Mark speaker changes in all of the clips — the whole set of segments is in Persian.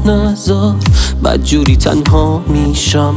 Speaker 1: نذار بدجوری تنها میشم.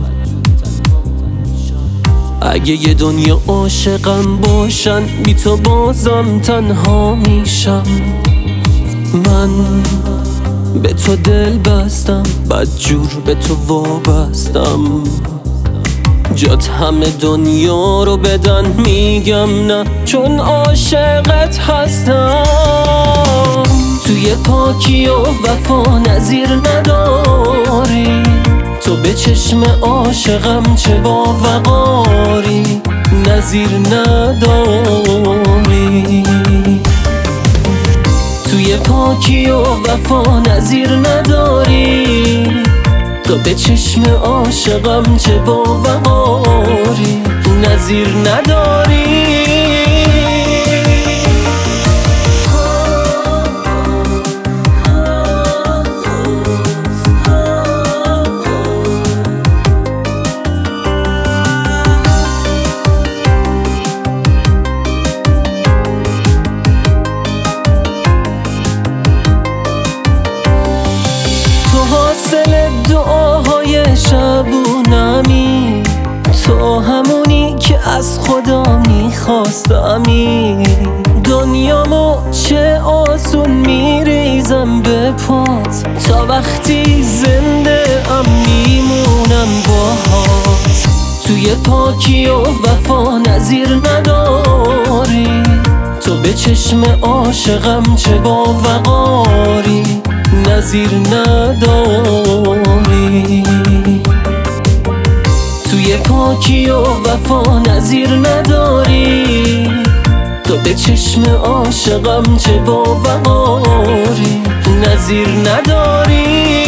Speaker 1: اگه یه دنیا عاشقم باشن بی تو بازم تنها میشم. من به تو دل بستم بدجور به تو وابستم. جات همه دنیا رو بدن میگم نه چون عاشقت هستم. توی پاکی و وفا نظیر نداری، تو به چشم عاشقم چه با وقاری نظیر نداری. توی پاکی و وفا نظیر نداری، تو به چشم عاشقم چه با وقاری نظیر نداری. حاصل دعاهای شبونمی، تو همونی که از خدا میخواستمی. دنیامو چه آسون میریزم به پات، تا وقتی زنده ام میمونم باهات. توی پاکی و وفا نظیر نداری، تو به چشم عاشقم چه با وقاری نظیر نداری. توی پاکی و وفا نظیر نداری، تو به چشم عاشقم چه با وقاری نظیر نداری.